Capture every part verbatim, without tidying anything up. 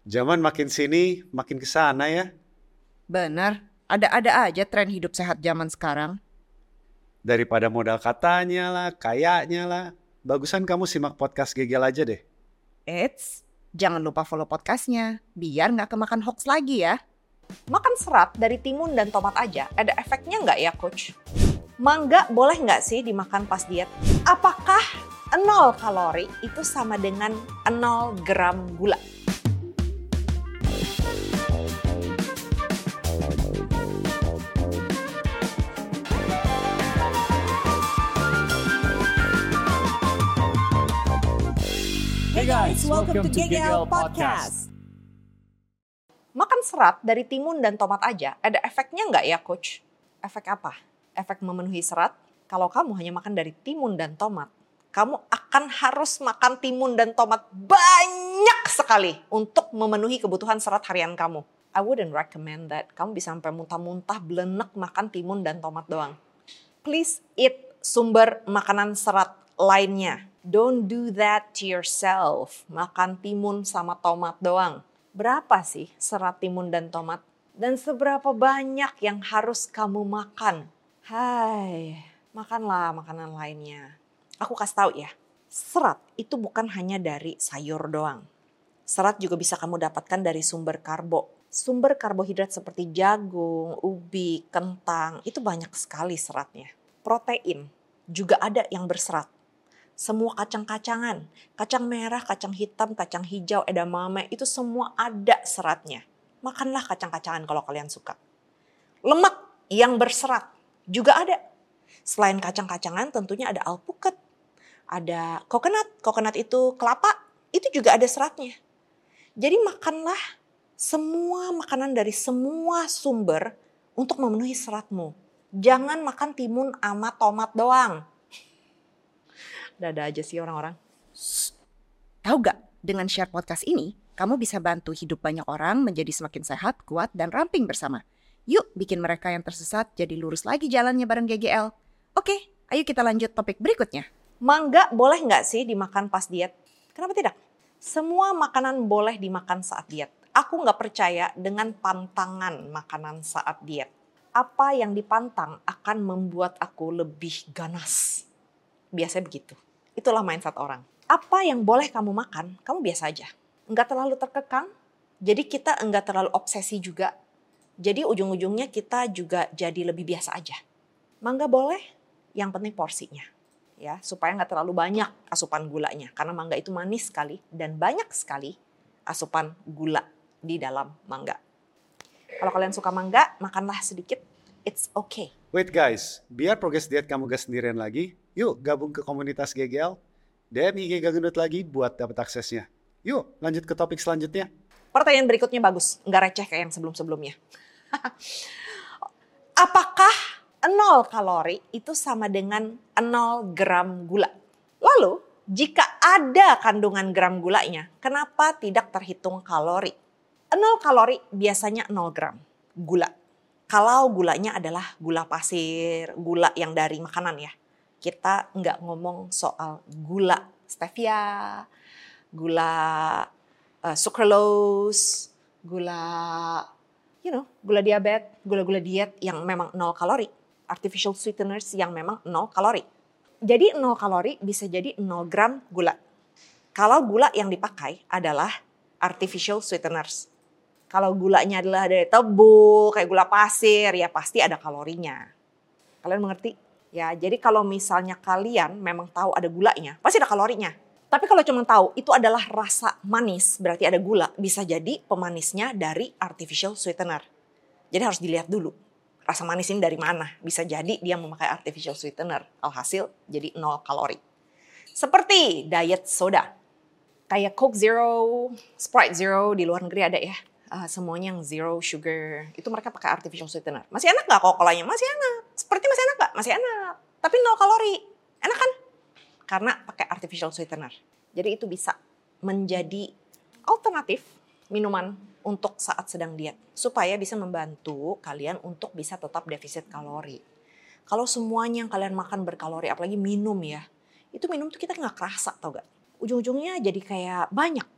Zaman makin sini, makin ke sana ya. Benar, ada-ada aja tren hidup sehat zaman sekarang. Daripada modal katanya lah, kayaknya lah. Bagusan kamu simak podcast G G L aja deh. Eits, jangan lupa follow podcastnya, biar nggak kemakan hoax lagi ya. Makan serat dari timun dan tomat aja, ada efeknya nggak ya coach? Mangga boleh nggak sih dimakan pas diet? Apakah nol kalori itu sama dengan nol gram gula? Hey guys, welcome to G G L Podcast. Makan serat dari timun dan tomat aja, ada efeknya nggak ya coach? Efek apa? Efek memenuhi serat? Kalau kamu hanya makan dari timun dan tomat, kamu akan harus makan timun dan tomat banyak sekali untuk memenuhi kebutuhan serat harian kamu. I wouldn't recommend that. Kamu bisa sampai muntah-muntah belenek makan timun dan tomat doang. Please eat sumber makanan serat lainnya. Don't do that to yourself. Makan timun sama tomat doang. Berapa sih serat timun dan tomat? Dan seberapa banyak yang harus kamu makan? Hai, makanlah makanan lainnya. Aku kasih tahu ya, serat itu bukan hanya dari sayur doang. Serat juga bisa kamu dapatkan dari sumber karbo. Sumber karbohidrat seperti jagung, ubi, kentang, itu banyak sekali seratnya. Protein juga ada yang berserat. Semua kacang-kacangan, kacang merah, kacang hitam, kacang hijau, edamame, itu semua ada seratnya. Makanlah kacang-kacangan kalau kalian suka. Lemak yang berserat juga ada. Selain kacang-kacangan tentunya ada alpukat, ada coconut, coconut itu kelapa, itu juga ada seratnya. Jadi makanlah semua makanan dari semua sumber untuk memenuhi seratmu. Jangan makan timun sama tomat doang. Dada aja sih orang-orang. Tahu gak, dengan share podcast ini, kamu bisa bantu hidup banyak orang menjadi semakin sehat, kuat, dan ramping bersama. Yuk bikin mereka yang tersesat jadi lurus lagi jalannya bareng G G L. Oke, ayo kita lanjut topik berikutnya. Mangga boleh nggak sih dimakan pas diet? Kenapa tidak? Semua makanan boleh dimakan saat diet. Aku nggak percaya dengan pantangan makanan saat diet. Apa yang dipantang akan membuat aku lebih ganas. Biasanya begitu. Itulah mindset orang. Apa yang boleh kamu makan, kamu biasa aja. Enggak terlalu terkekang, jadi kita enggak terlalu obsesi juga. Jadi ujung-ujungnya kita juga jadi lebih biasa aja. Mangga boleh, yang penting porsinya. Ya, supaya enggak terlalu banyak asupan gulanya. Karena mangga itu manis sekali dan banyak sekali asupan gula di dalam mangga. Kalau kalian suka mangga, makanlah sedikit. It's okay. Wait guys, biar progres diet kamu gak sendirian lagi, yuk gabung ke komunitas G G L. D M I G Gak Gendut lagi buat dapat aksesnya. Yuk lanjut ke topik selanjutnya. Pertanyaan berikutnya bagus, nggak receh kayak yang sebelum-sebelumnya. Apakah nol kalori itu sama dengan nol gram gula? Lalu, jika ada kandungan gram gulanya, kenapa tidak terhitung kalori? nol kalori biasanya nol gram gula. Kalau gulanya adalah gula pasir, gula yang dari makanan ya. Kita nggak ngomong soal gula stevia, gula uh, sucralose, gula, you know, gula diabetes, gula-gula diet yang memang nol kalori. Artificial sweeteners yang memang nol kalori. Jadi nol kalori bisa jadi nol gram gula. Kalau gula yang dipakai adalah artificial sweeteners. Kalau gulanya adalah dari tebu, kayak gula pasir, ya pasti ada kalorinya. Kalian mengerti? Ya, jadi kalau misalnya kalian memang tahu ada gulanya, pasti ada kalorinya. Tapi kalau cuma tahu itu adalah rasa manis, berarti ada gula, bisa jadi pemanisnya dari artificial sweetener. Jadi harus dilihat dulu, rasa manis ini dari mana. Bisa jadi dia memakai artificial sweetener, alhasil jadi nol kalori. Seperti diet soda, kayak Coke Zero, Sprite Zero, di luar negeri ada ya. Uh, semuanya yang zero sugar, itu mereka pakai artificial sweetener. Masih enak gak Coca-Colanya? Masih enak. Seperti masih enak gak? Masih enak. Tapi nol kalori. Enak kan? Karena pakai artificial sweetener. Jadi itu bisa menjadi alternatif minuman untuk saat sedang diet. Supaya bisa membantu kalian untuk bisa tetap defisit kalori. Kalau semuanya yang kalian makan berkalori, apalagi minum ya. Itu minum tuh kita gak kerasa tau gak? Ujung-ujungnya jadi kayak banyak.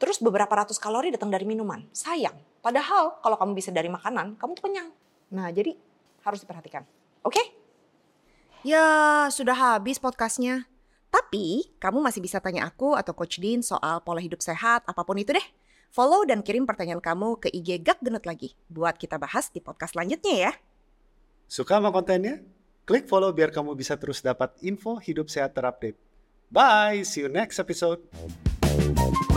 Terus beberapa ratus kalori datang dari minuman. Sayang. Padahal kalau kamu bisa dari makanan, kamu tuh kenyang. Nah, jadi harus diperhatikan. Oke? Okay? Ya, sudah habis podcastnya. Tapi, kamu masih bisa tanya aku atau Coach Dean soal pola hidup sehat, apapun itu deh. Follow dan kirim pertanyaan kamu ke I G Gak Gendut Lagi. Buat kita bahas di podcast selanjutnya ya. Suka sama kontennya? Klik follow biar kamu bisa terus dapat info hidup sehat terupdate. Bye, see you next episode.